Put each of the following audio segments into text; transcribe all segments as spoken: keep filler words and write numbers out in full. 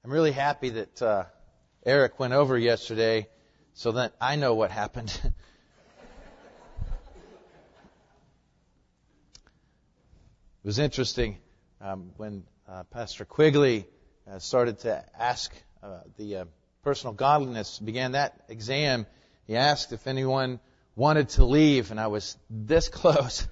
I'm really happy that uh, Eric went over yesterday so that I know what happened. It was interesting um, when uh, Pastor Quigley uh, started to ask uh, the uh, personal godliness, began that exam. He asked if anyone wanted to leave, and I was this close.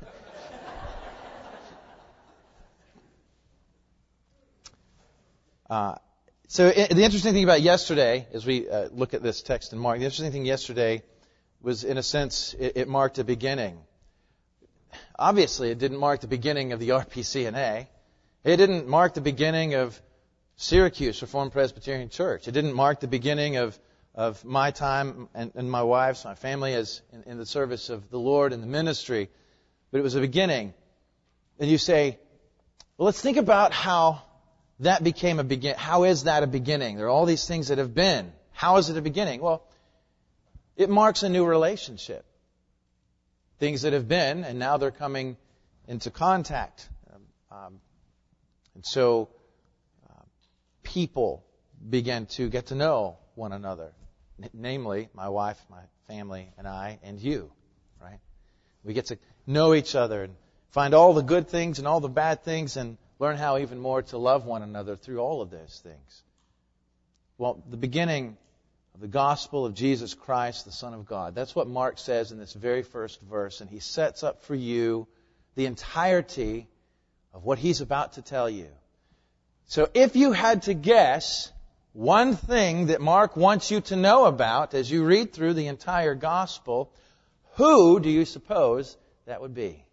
uh, so it, the interesting thing about yesterday, as we uh, look at this text in Mark, the interesting thing yesterday was, in a sense, it, it marked a beginning. Obviously, it didn't mark the beginning of the R P C N A. It didn't mark the beginning of Syracuse Reformed Presbyterian Church. It didn't mark the beginning of, of my time and, and my wife's, my family as in, in the service of the Lord and the ministry. But it was a beginning. And you say, well, let's think about how that became a begin. How is that a beginning? There are all these things that have been. How is it a beginning? Well, it marks a new relationship. Things that have been, and now they're coming into contact. Um, um, and so uh, people began to get to know one another. N- namely, my wife, my family, and I, and you. Right? We get to know each other and find all the good things and all the bad things and learn how even more to love one another through all of those things. Well, the beginning of the gospel of Jesus Christ, the Son of God. That's what Mark says in this very first verse, and he sets up for you the entirety of what he's about to tell you. So if you had to guess one thing that Mark wants you to know about as you read through the entire gospel, who do you suppose that would be?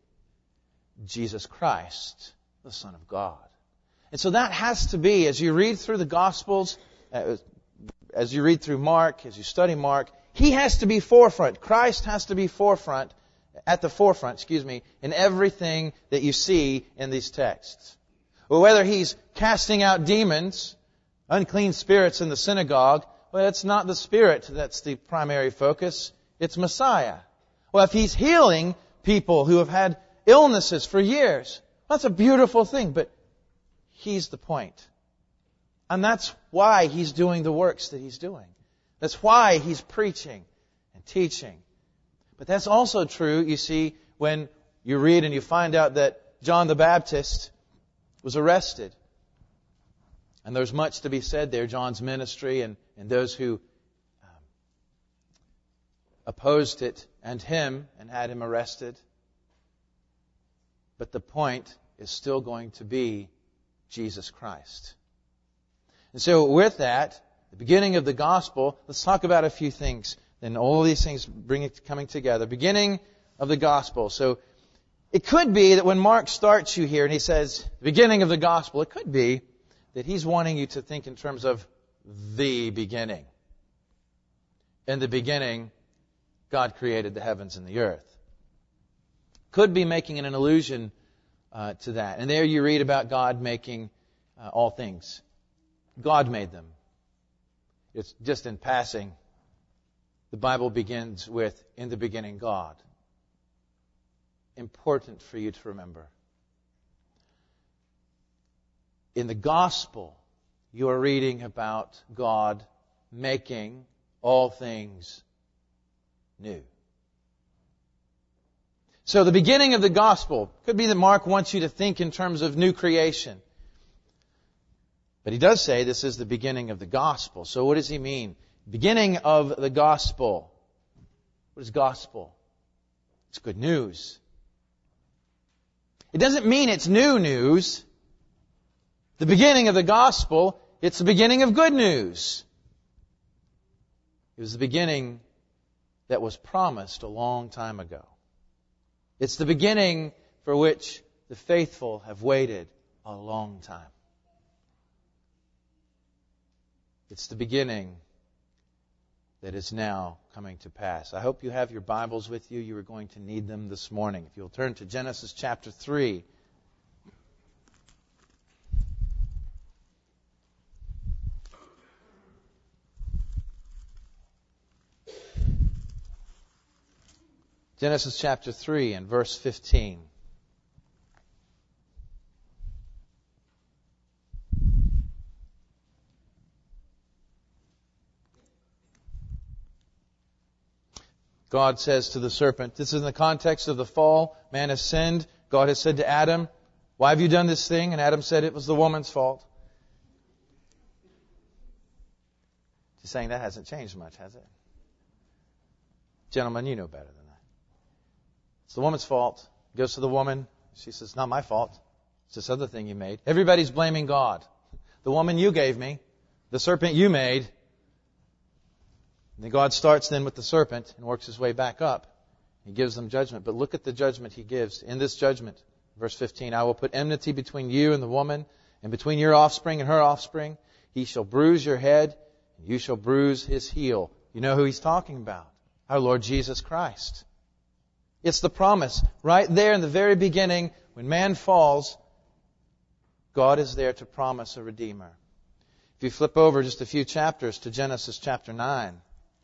Jesus Christ, the Son of God. And so that has to be, as you read through the Gospels, uh, as you read through Mark, as you study Mark, He has to be forefront. Christ has to be forefront, at the forefront, excuse me, in everything that you see in these texts. Well, whether He's casting out demons, unclean spirits in the synagogue, well, it's not the Spirit that's the primary focus. It's Messiah. Well, if He's healing people who have had illnesses for years, that's a beautiful thing, but He's the point. And that's why He's doing the works that He's doing. That's why He's preaching and teaching. But that's also true, you see, when you read and you find out that John the Baptist was arrested. And there's much to be said there, John's ministry and, and those who um, opposed it and him and had him arrested. But the point is still going to be Jesus Christ. And so with that, the beginning of the gospel, let's talk about a few things. Then all of these things bring it coming together. Beginning of the gospel. So it could be that when Mark starts you here and he says, the beginning of the gospel, it could be that he's wanting you to think in terms of the beginning. In the beginning, God created the heavens and the earth. Could be making an allusion uh, to that. And there you read about God making uh, all things. God made them. It's just in passing. The Bible begins with, in the beginning, God. Important for you to remember. In the gospel, you are reading about God making all things new. So the beginning of the gospel could be that Mark wants you to think in terms of new creation. But he does say this is the beginning of the gospel. So what does he mean? Beginning of the gospel. What is gospel? It's good news. It doesn't mean it's new news. The beginning of the gospel, it's the beginning of good news. It was the beginning that was promised a long time ago. It's the beginning for which the faithful have waited a long time. It's the beginning that is now coming to pass. I hope you have your Bibles with you. You are going to need them this morning. If you'll turn to Genesis chapter three. Genesis chapter three and verse fifteen. God says to the serpent, this is in the context of the fall. Man has sinned. God has said to Adam, why have you done this thing? And Adam said it was the woman's fault. Just saying that hasn't changed much, has it? Gentlemen, you know better than that. It's the woman's fault. He goes to the woman. She says, not my fault. It's this other thing you made. Everybody's blaming God. The woman you gave me, the serpent you made. And then God starts then with the serpent and works his way back up. He gives them judgment. But look at the judgment he gives. In this judgment, verse fifteen, I will put enmity between you and the woman, and between your offspring and her offspring. He shall bruise your head, and you shall bruise his heel. You know who he's talking about? Our Lord Jesus Christ. It's the promise. Right there in the very beginning, when man falls, God is there to promise a Redeemer. If you flip over just a few chapters to Genesis chapter nine.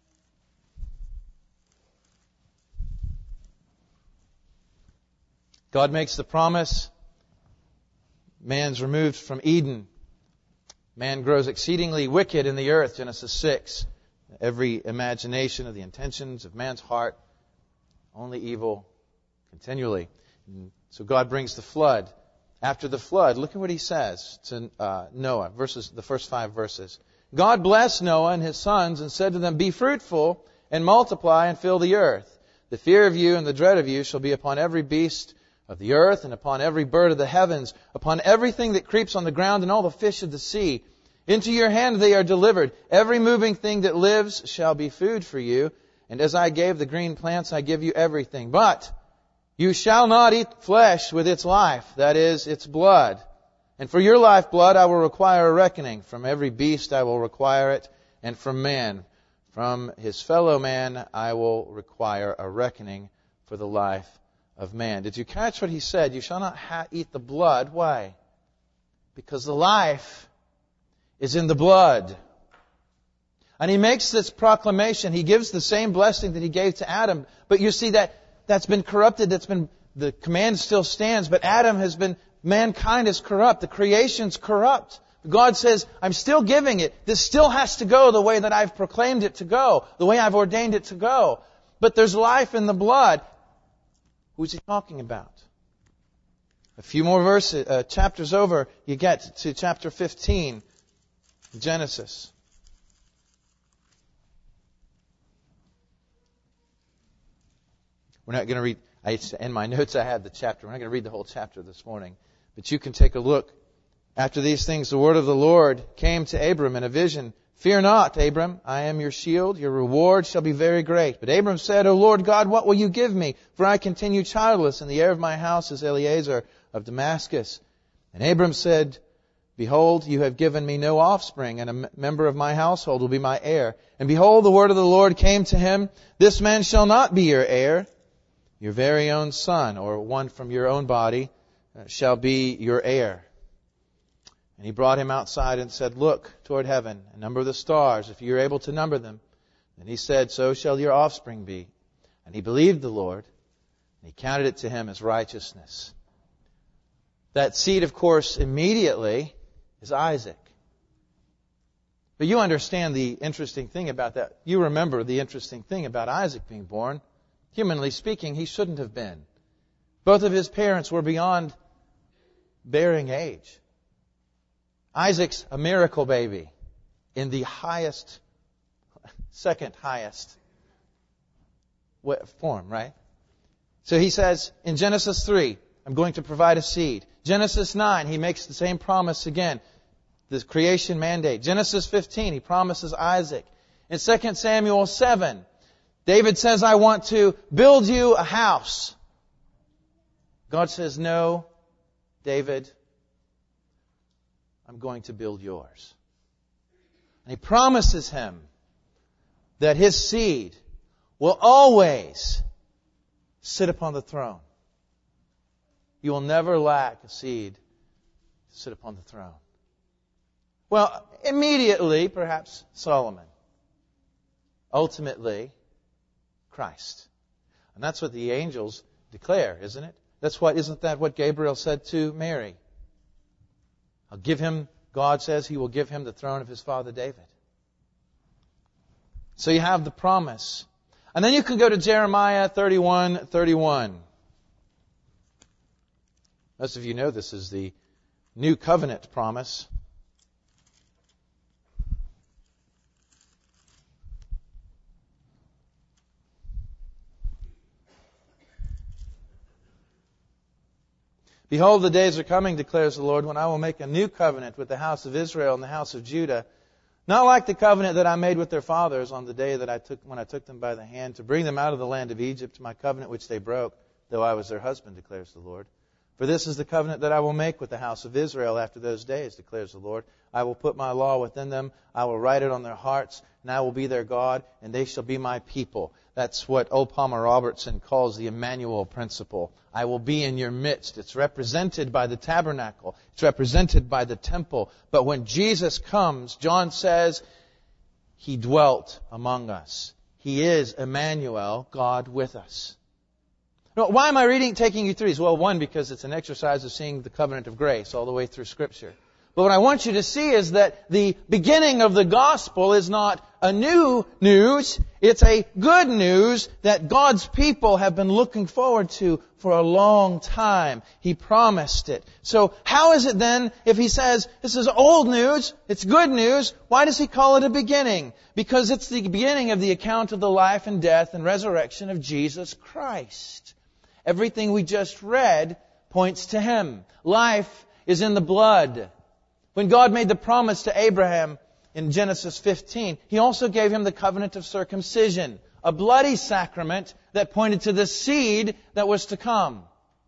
God makes the promise. Man's removed from Eden. Man grows exceedingly wicked in the earth, Genesis six. Every imagination of the intentions of man's heart, only evil continually. And so God brings the flood. After the flood, look at what he says to uh, Noah, verses, the first five verses. God blessed Noah and his sons and said to them, be fruitful and multiply and fill the earth. The fear of you and the dread of you shall be upon every beast of the earth and upon every bird of the heavens, upon everything that creeps on the ground and all the fish of the sea. Into your hand they are delivered. Every moving thing that lives shall be food for you. And as I gave the green plants, I give you everything. But you shall not eat flesh with its life, that is, its blood. And for your lifeblood I will require a reckoning. From every beast I will require it, and from man, from his fellow man, I will require a reckoning for the life of man. Did you catch what he said? You shall not ha- eat the blood. Why? Because the life is in the blood. And he makes this proclamation. He gives the same blessing that he gave to Adam. But you see that that's been corrupted. That's been, the command still stands, but Adam has been, mankind is corrupt. The creation's corrupt. God says, I'm still giving it. This still has to go the way that I've proclaimed it to go, the way I've ordained it to go. But there's life in the blood. Who's he talking about? A few more verses, uh, chapters over, you get to chapter fifteen, Genesis. We're not going to read, I, in my notes I had the chapter. We're not going to read the whole chapter this morning. But you can take a look. After these things, the word of the Lord came to Abram in a vision. Fear not, Abram, I am your shield. Your reward shall be very great. But Abram said, O Lord God, what will you give me? For I continue childless, and the heir of my house is Eliezer of Damascus. And Abram said, Behold, you have given me no offspring, and a member of my household will be my heir. And behold, the word of the Lord came to him, This man shall not be your heir. Your very own son, or one from your own body, shall be your heir. And he brought him outside and said, Look toward heaven and number the stars, if you are able to number them. And he said, So shall your offspring be. And he believed the Lord, and he counted it to him as righteousness. That seed, of course, immediately is Isaac. But you understand the interesting thing about that. You remember the interesting thing about Isaac being born. Humanly speaking, he shouldn't have been. Both of his parents were beyond bearing age. Isaac's a miracle baby in the highest, second highest form, right? So he says in Genesis three, I'm going to provide a seed. Genesis nine, he makes the same promise again. The creation mandate. Genesis fifteen, he promises Isaac. In Second Samuel seven, David says, I want to build you a house. God says, no, David, I'm going to build yours. And he promises him that his seed will always sit upon the throne. You will never lack a seed to sit upon the throne. Well, immediately, perhaps Solomon. Ultimately, Christ. And that's what the angels declare, isn't it? That's what, isn't that what Gabriel said to Mary? I'll give him, God says he will give him the throne of his father David. So you have the promise. And then you can go to Jeremiah thirty-one thirty-one. Most of you know this is the New Covenant promise. Behold, the days are coming, declares the Lord, when I will make a new covenant with the house of Israel and the house of Judah, not like the covenant that I made with their fathers on the day that I took when I took them by the hand to bring them out of the land of Egypt, my covenant which they broke, though I was their husband, declares the Lord. For this is the covenant that I will make with the house of Israel after those days, declares the Lord. I will put my law within them, I will write it on their hearts, and I will be their God, and they shall be my people. That's what O. Palmer Robertson calls the Emmanuel principle. I will be in your midst. It's represented by the tabernacle. It's represented by the temple. But when Jesus comes, John says, He dwelt among us. He is Emmanuel, God with us. Now, why am I reading, taking you through these? Well, one, because it's an exercise of seeing the covenant of grace all the way through Scripture. But what I want you to see is that the beginning of the gospel is not a new news. It's a good news that God's people have been looking forward to for a long time. He promised it. So how is it then, if He says, this is old news, it's good news, why does He call it a beginning? Because it's the beginning of the account of the life and death and resurrection of Jesus Christ. Everything we just read points to Him. Life is in the blood. When God made the promise to Abraham in Genesis fifteen, He also gave him the covenant of circumcision, a bloody sacrament that pointed to the seed that was to come.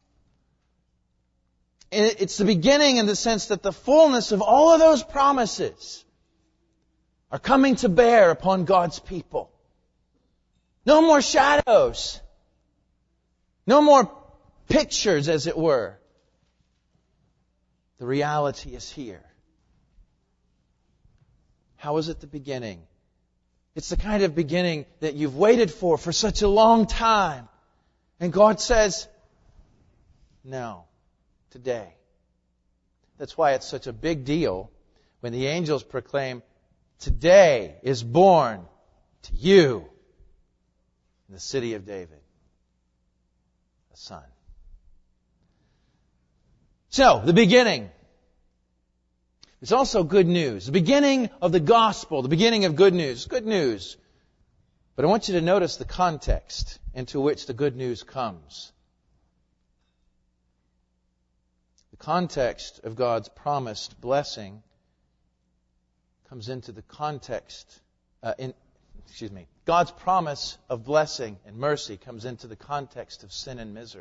It's the beginning in the sense that the fullness of all of those promises are coming to bear upon God's people. No more shadows. No more pictures, as it were. The reality is here. How is it the beginning? It's the kind of beginning that you've waited for for such a long time. And God says, no, today. That's why it's such a big deal when the angels proclaim, today is born to you in the city of David a son. So, the beginning. It's also good news. The beginning of the gospel, the beginning of good news. Good news. But I want you to notice the context into which the good news comes. The context of God's promised blessing comes into the context, uh, in, excuse me, God's promise of blessing and mercy comes into the context of sin and misery.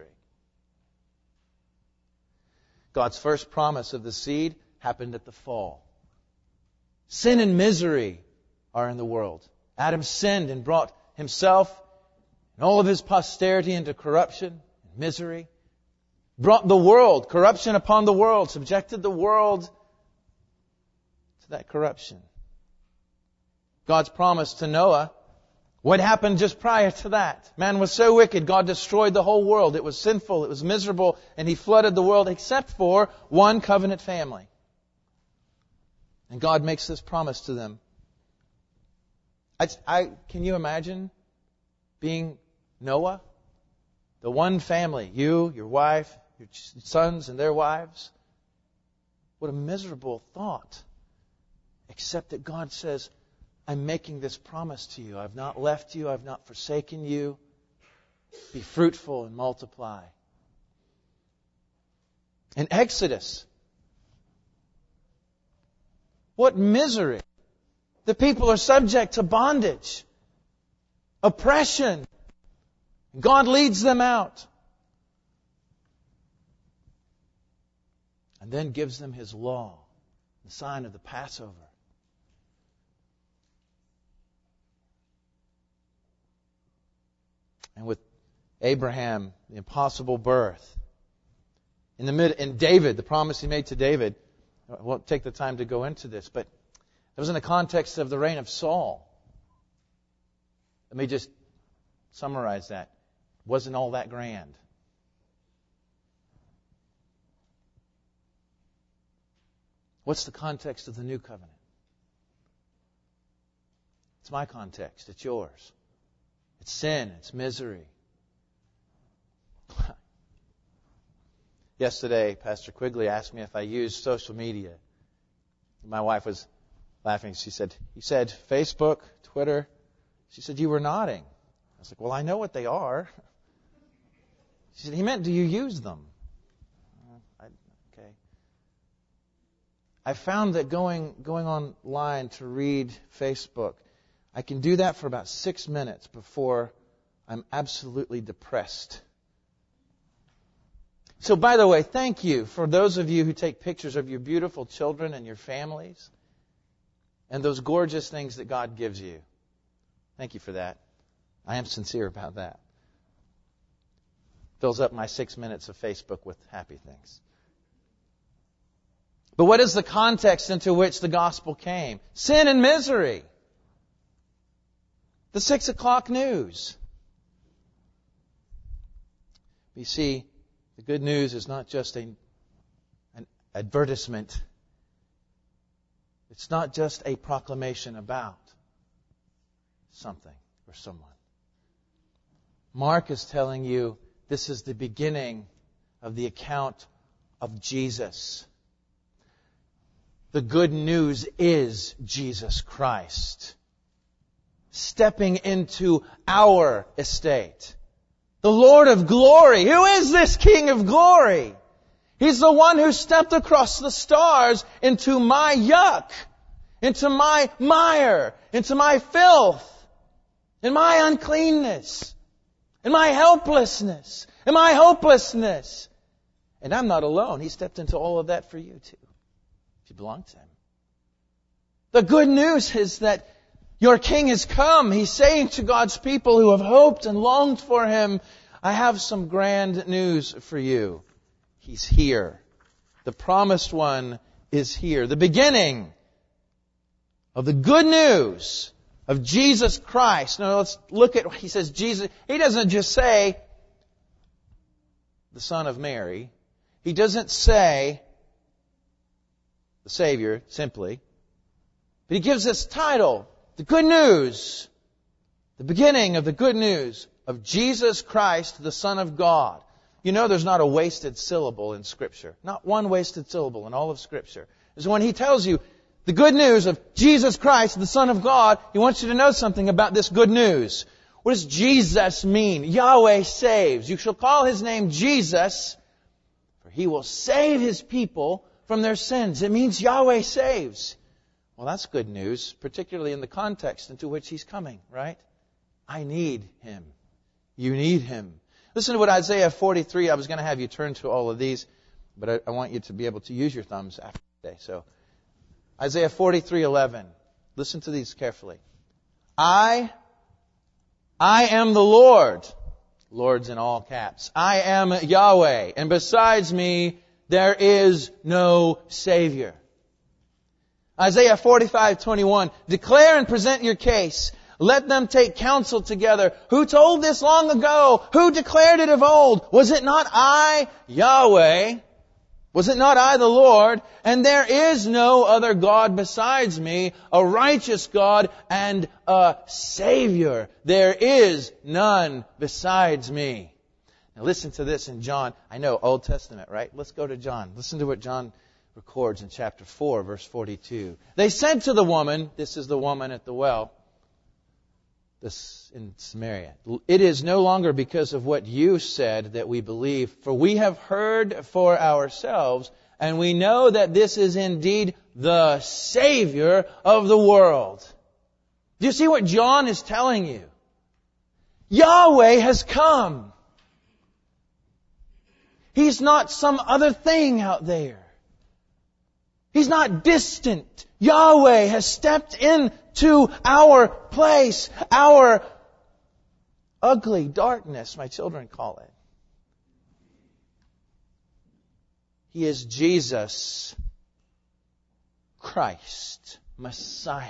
God's first promise of the seed happened at the fall. Sin and misery are in the world. Adam sinned and brought himself and all of his posterity into corruption and misery. Brought the world, corruption upon the world, subjected the world to that corruption. God's promise to Noah, what happened just prior to that? Man was so wicked, God destroyed the whole world. It was sinful, it was miserable, and He flooded the world except for one covenant family. And God makes this promise to them. I, I, can you imagine being Noah? The one family, you, your wife, your sons and their wives. What a miserable thought. Except that God says, I'm making this promise to you. I've not left you. I've not forsaken you. Be fruitful and multiply. In Exodus, what misery. The people are subject to bondage, oppression. God leads them out. And then gives them His law, the sign of the Passover. And with Abraham, the impossible birth. In the mid, in David, the promise He made to David. I won't take the time to go into this, but it was in the context of the reign of Saul. Let me just summarize that. It wasn't all that grand. What's the context of the new covenant? It's my context. It's yours. It's sin. It's misery. Yesterday, Pastor Quigley asked me if I used social media. My wife was laughing. She said, "You said Facebook, Twitter." She said, "You were nodding." I was like, "Well, I know what they are." She said, "He meant, do you use them?" Uh, I, okay. I found that going going online to read Facebook, I can do that for about six minutes before I'm absolutely depressed. So, by the way, thank you for those of you who take pictures of your beautiful children and your families and those gorgeous things that God gives you. Thank you for that. I am sincere about that. Fills up my six minutes of Facebook with happy things. But what is the context into which the gospel came? Sin and misery. The six o'clock news. You see, the good news is not just a, an advertisement. It's not just a proclamation about something or someone. Mark is telling you this is the beginning of the account of Jesus. The good news is Jesus Christ stepping into our estate. The Lord of glory. Who is this King of glory? He's the one who stepped across the stars into my yuck, into my mire, into my filth, in my uncleanness, in my helplessness, in my hopelessness. And I'm not alone. He stepped into all of that for you too, if you belong to Him. The good news is that your King has come. He's saying to God's people who have hoped and longed for Him, I have some grand news for you. He's here. The promised one is here. The beginning of the good news of Jesus Christ. Now let's look at, he says Jesus. He doesn't just say the Son of Mary. He doesn't say the Savior simply. But he gives this title. The good news, the beginning of the good news of Jesus Christ, the Son of God. You know there's not a wasted syllable in Scripture. Not one wasted syllable in all of Scripture. Is when He tells you the good news of Jesus Christ, the Son of God, He wants you to know something about this good news. What does Jesus mean? Yahweh saves. You shall call His name Jesus, for He will save His people from their sins. It means Yahweh saves. Well, that's good news, particularly in the context into which He's coming, right? I need Him. You need Him. Listen to what Isaiah forty-three, I was going to have you turn to all of these, but I, I want you to be able to use your thumbs after today. So, Isaiah forty-three eleven. Listen to these carefully. I, I am the Lord. Lord's in all caps. I am Yahweh, and besides me, there is no Savior. Isaiah forty-five twenty-one. Declare and present your case. Let them take counsel together. Who told this long ago? Who declared it of old? Was it not I, Yahweh? Was it not I, the Lord? And there is no other God besides me, a righteous God and a Savior. There is none besides me. Now listen to this in John. I know, Old Testament, right? Let's go to John. Listen to what John records in chapter four, verse forty-two. They said to the woman, this is the woman at the well, this in Samaria, it is no longer because of what you said that we believe, for we have heard for ourselves, and we know that this is indeed the Savior of the world. Do you see what John is telling you? Yahweh has come. He's not some other thing out there. He's not distant. Yahweh has stepped into our place, our ugly darkness, my children call it. He is Jesus Christ, Messiah,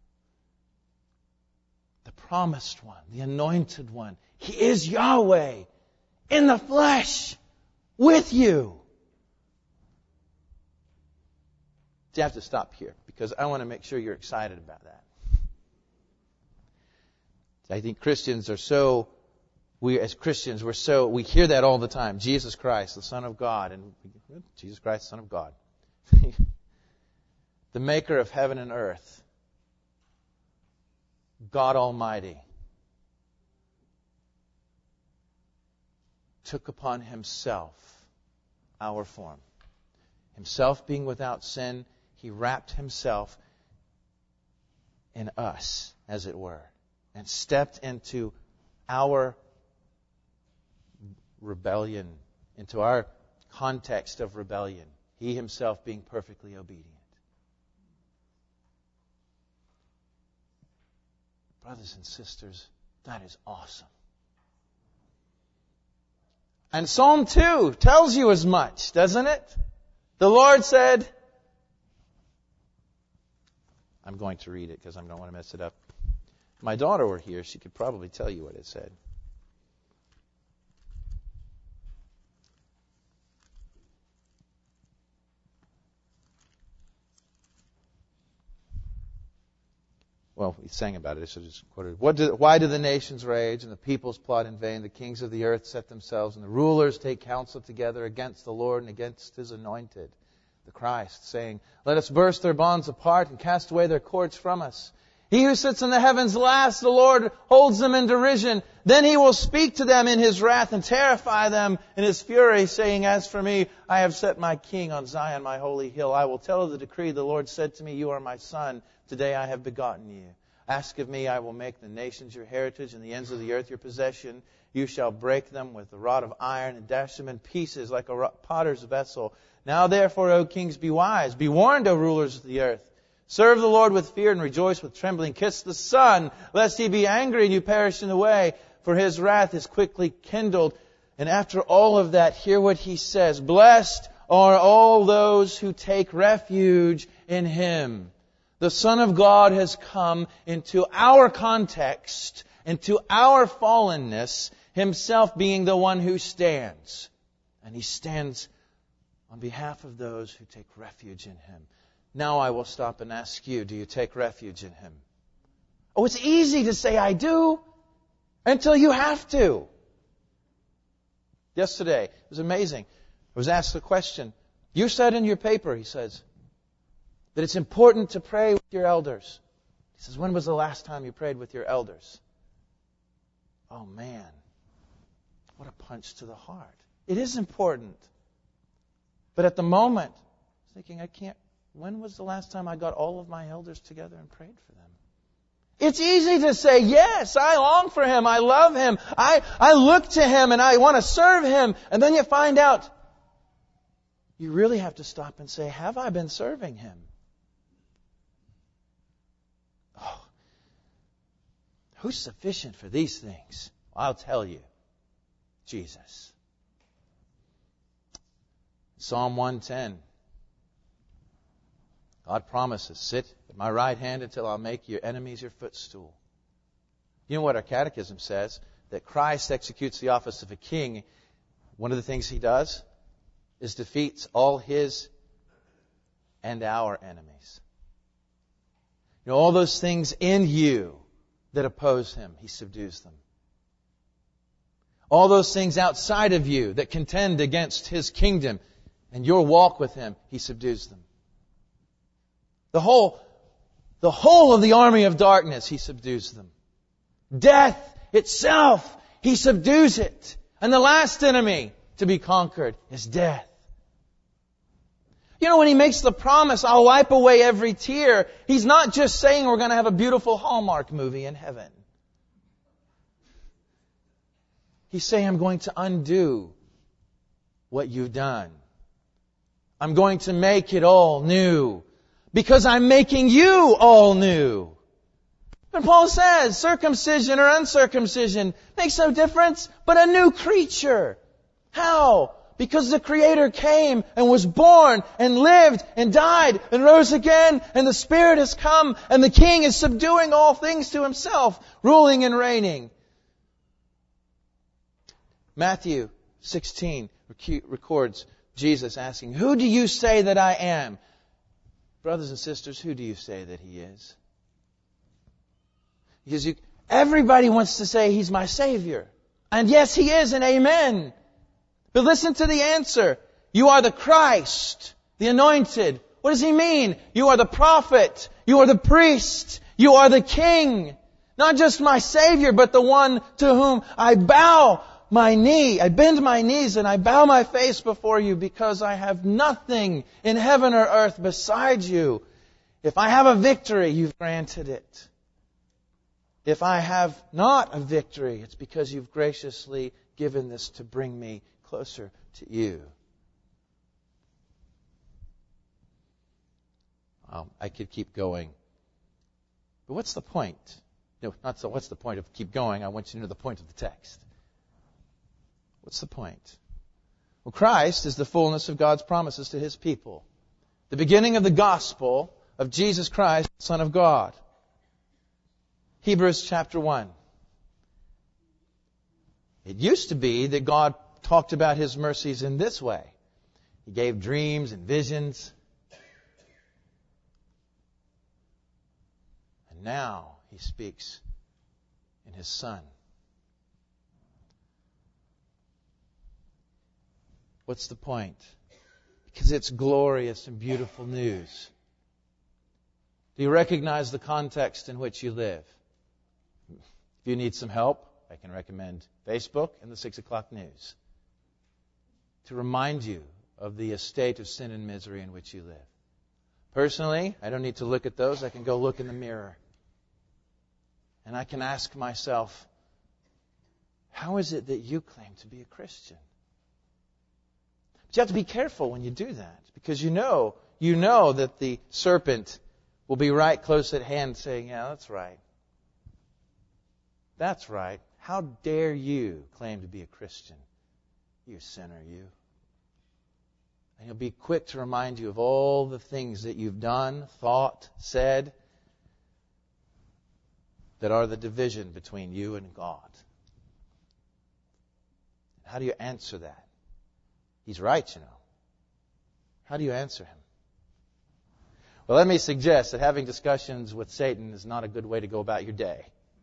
the promised one, the anointed one. He is Yahweh in the flesh with you. You have to stop here because I want to make sure you're excited about that. I think Christians are so, we as Christians, we're so, we hear that all the time. Jesus Christ, the Son of God. And Jesus Christ, the Son of God. The maker of heaven and earth. God Almighty. Took upon Himself our form. Himself being without sin, He wrapped Himself in us, as it were, and stepped into our rebellion, into our context of rebellion. He Himself being perfectly obedient. Brothers and sisters, that is awesome. And Psalm two tells you as much, doesn't it? The Lord said, I'm going to read it because I don't want to mess it up. If my daughter were here, she could probably tell you what it said. Well, we sang about it, so just quote it. What do, why do the nations rage and the peoples plot in vain? The kings of the earth set themselves, and the rulers take counsel together against the Lord and against His anointed, the Christ, saying, let us burst their bonds apart and cast away their cords from us. He who sits in the heavens laughs, the Lord holds them in derision. Then He will speak to them in His wrath and terrify them in His fury, saying, as for me, I have set my king on Zion, my holy hill. I will tell of the decree. The Lord said to me, you are my son. Today I have begotten you. Ask of me, I will make the nations your heritage and the ends of the earth your possession. You shall break them with the rod of iron and dash them in pieces like a potter's vessel. Now therefore, O kings, be wise. Be warned, O rulers of the earth. Serve the Lord with fear and rejoice with trembling. Kiss the Son, lest He be angry and you perish in the way, for His wrath is quickly kindled. And after all of that, hear what He says. Blessed are all those who take refuge in Him. The Son of God has come into our context, into our fallenness, Himself being the one who stands. And He stands on behalf of those who take refuge in Him. Now I will stop and ask you, do you take refuge in Him? Oh, it's easy to say I do, until you have to. Yesterday, it was amazing. I was asked the question, you said in your paper, he says, that it's important to pray with your elders. He says, when was the last time you prayed with your elders? Oh man, what a punch to the heart. It is important. But at the moment, I was thinking, I can't, when was the last time I got all of my elders together and prayed for them? It's easy to say, yes, I long for Him, I love Him, I, I look to Him and I want to serve Him. And then you find out, you really have to stop and say, have I been serving Him? Oh, who's sufficient for these things? I'll tell you, Jesus. Psalm one ten. God promises, sit at my right hand until I'll make your enemies your footstool. You know what our catechism says? That Christ executes the office of a king. One of the things He does is defeats all His and our enemies. You know, all those things in you that oppose Him, He subdues them. All those things outside of you that contend against His kingdom and your walk with Him, He subdues them. The whole, the whole of the army of darkness, He subdues them. Death itself, He subdues it. And the last enemy to be conquered is death. You know, when He makes the promise, I'll wipe away every tear, He's not just saying we're going to have a beautiful Hallmark movie in heaven. He's saying, I'm going to undo what you've done. I'm going to make it all new. Because I'm making you all new. And Paul says, circumcision or uncircumcision makes no difference, but a new creature. How? Because the Creator came and was born and lived and died and rose again, and the Spirit has come and the King is subduing all things to Himself, ruling and reigning. Matthew sixteen records Jesus asking, who do you say that I am? Brothers and sisters, who do you say that He is? Because you, Everybody wants to say He's my Savior. And yes, He is, and amen. But listen to the answer. You are the Christ, the anointed. What does He mean? You are the prophet. You are the priest. You are the king. Not just my Savior, but the one to whom I bow my knee. I bend my knees and I bow my face before you because I have nothing in heaven or earth besides you. If I have a victory, you've granted it. If I have not a victory, it's because you've graciously given this to bring me closer to you. Um, I could keep going. But what's the point? No, not so what's the point of keep going. I want you to know the point of the text. What's the point? Well, Christ is the fullness of God's promises to His people. The beginning of the gospel of Jesus Christ, Son of God. Hebrews chapter one. It used to be that God talked about His mercies in this way. He gave dreams and visions. And now He speaks in His Son. What's the point? Because it's glorious and beautiful news. Do you recognize the context in which you live? If you need some help, I can recommend Facebook and the six o'clock news to remind you of the estate of sin and misery in which you live. Personally, I don't need to look at those. I can go look in the mirror. And I can ask myself, how is it that you claim to be a Christian? But you have to be careful when you do that, because you know, you know that the serpent will be right close at hand saying, yeah, that's right. That's right. How dare you claim to be a Christian? You sinner, you. And he'll be quick to remind you of all the things that you've done, thought, said, that are the division between you and God. How do you answer that? He's right, you know. How do you answer him? Well, let me suggest that having discussions with Satan is not a good way to go about your day.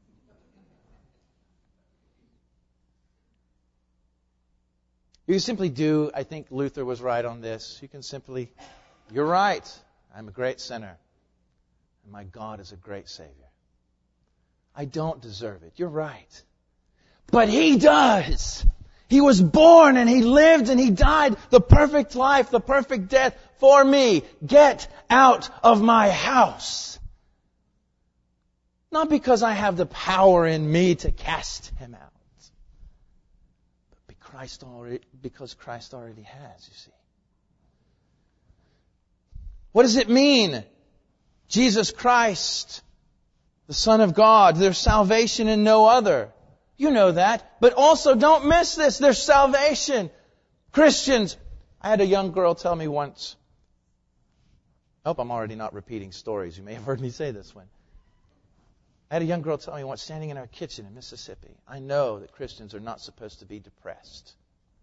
You simply do, I think Luther was right on this. You can simply, you're right, I'm a great sinner. And my God is a great Savior. I don't deserve it. You're right. But He does. He was born and He lived and He died the perfect life, the perfect death for me. Get out of my house. Not because I have the power in me to cast Him out. But Christ already, because Christ already has, you see. What does it mean? Jesus Christ, the Son of God, there's salvation in no other. You know that. But also don't miss this. There's salvation. Christians, I had a young girl tell me once. I hope I'm already not repeating stories. You may have heard me say this one. I had a young girl tell me once, standing in our kitchen in Mississippi, I know that Christians are not supposed to be depressed.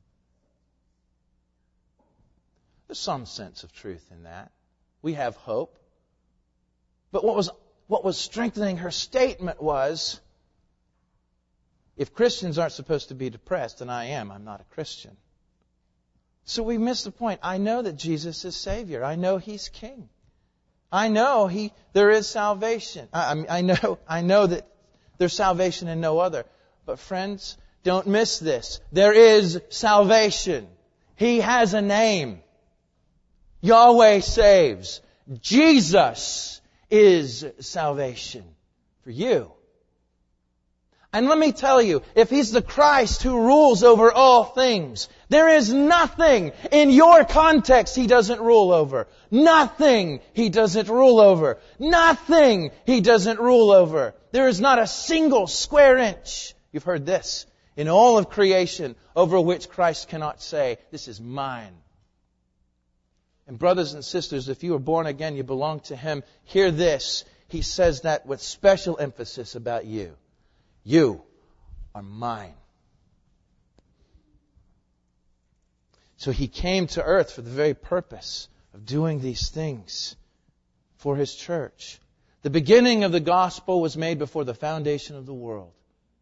There's some sense of truth in that. We have hope. But what was what was strengthening her statement was, if Christians aren't supposed to be depressed, and I am, I'm not a Christian. So we missed the point. I know that Jesus is Savior. I know He's King. I know He there is salvation. I, I, mean, I know I know that there's salvation in no other. But friends, don't miss this. There is salvation. He has a name. Yahweh saves. Jesus is salvation for you. And let me tell you, if He's the Christ who rules over all things, there is nothing in your context He doesn't rule over. Nothing He doesn't rule over. Nothing He doesn't rule over. There is not a single square inch, you've heard this, in all of creation over which Christ cannot say, this is mine. And brothers and sisters, if you are born again, you belong to Him, hear this. He says that with special emphasis about you. You are mine. So He came to earth for the very purpose of doing these things for His church. The beginning of the gospel was made before the foundation of the world.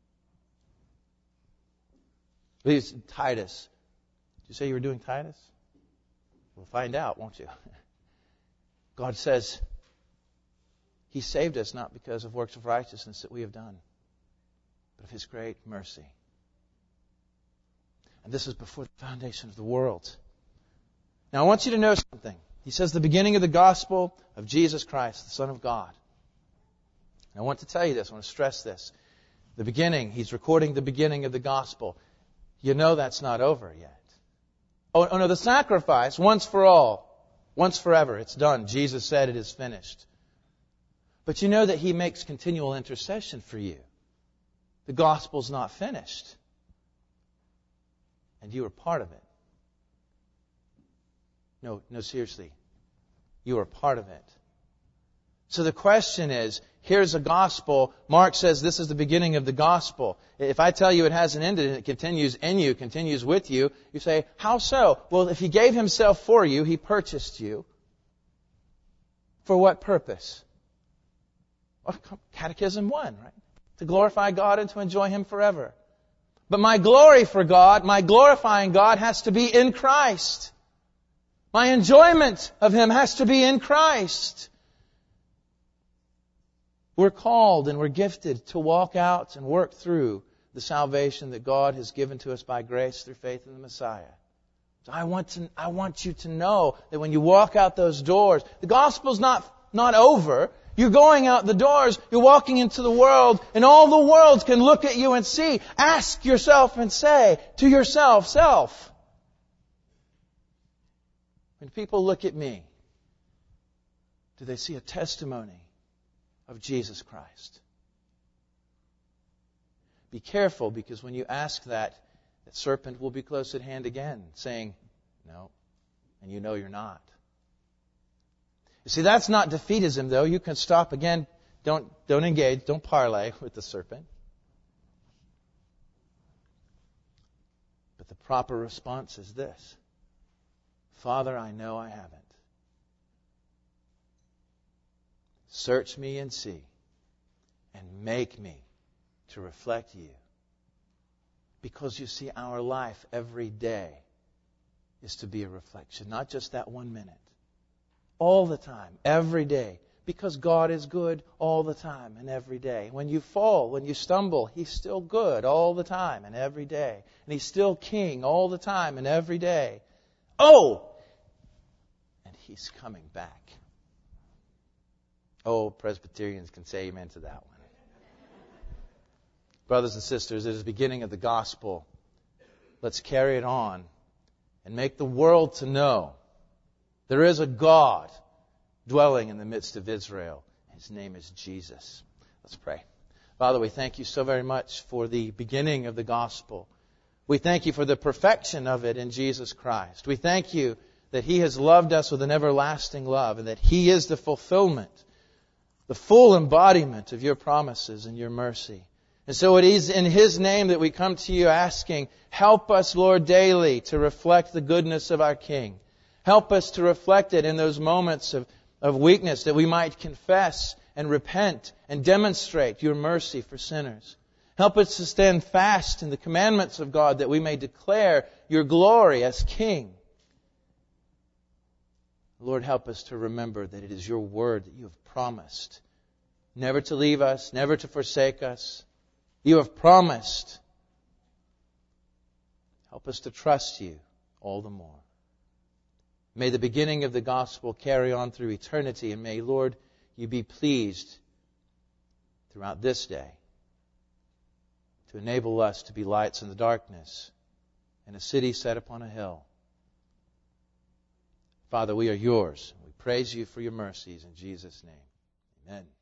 Please, Titus. Did you say you were doing Titus? We'll find out, won't you? God says He saved us not because of works of righteousness that we have done, but of His great mercy. And this is before the foundation of the world. Now I want you to know something. He says the beginning of the gospel of Jesus Christ, the Son of God. And I want to tell you this, I want to stress this. The beginning, He's recording the beginning of the gospel. You know that's not over yet. Oh, oh no, the sacrifice, once for all, once forever, it's done. Jesus said it is finished. But you know that He makes continual intercession for you. The gospel's not finished. And you are part of it. No, no, seriously. You are part of it. So the question is, here's a gospel. Mark says this is the beginning of the gospel. If I tell you it hasn't ended and it continues in you, continues with you, you say, how so? Well, if He gave Himself for you, He purchased you. For what purpose? Well, Catechism one, right? To glorify God and to enjoy Him forever. But my glory for God, my glorifying God has to be in Christ. My enjoyment of Him has to be in Christ. We're called and we're gifted to walk out and work through the salvation that God has given to us by grace through faith in the Messiah. So I want to, I want you to know that when you walk out those doors, the gospel's not, not over. You're going out the doors, you're walking into the world, and all the world can look at you and see. Ask yourself and say to yourself, self, when people look at me, do they see a testimony of Jesus Christ? Be careful, because when you ask that, that serpent will be close at hand again, saying, no, and you know you're not. You see, that's not defeatism, though. You can stop again. Don't, don't engage. Don't parlay with the serpent. But the proper response is this. Father, I know I haven't. Search me and see, and make me to reflect You. Because you see, our life every day is to be a reflection, not just that one minute. All the time, every day. Because God is good all the time and every day. When you fall, when you stumble, He's still good all the time and every day. And He's still King all the time and every day. Oh! And He's coming back. Oh, Presbyterians can say amen to that one. Brothers and sisters, it is the beginning of the gospel. Let's carry it on and make the world to know there is a God dwelling in the midst of Israel. His name is Jesus. Let's pray. Father, we thank You so very much for the beginning of the gospel. We thank You for the perfection of it in Jesus Christ. We thank You that He has loved us with an everlasting love and that He is the fulfillment, the full embodiment of Your promises and Your mercy. And so it is in His name that we come to You asking, help us, Lord, daily to reflect the goodness of our King. Help us to reflect it in those moments of, of weakness, that we might confess and repent and demonstrate Your mercy for sinners. Help us to stand fast in the commandments of God, that we may declare Your glory as King. Lord, help us to remember that it is Your word that You have promised never to leave us, never to forsake us. You have promised. Help us to trust You all the more. May the beginning of the gospel carry on through eternity, and may, Lord, You be pleased throughout this day to enable us to be lights in the darkness in a city set upon a hill. Father, we are Yours. We praise You for Your mercies in Jesus' name. Amen.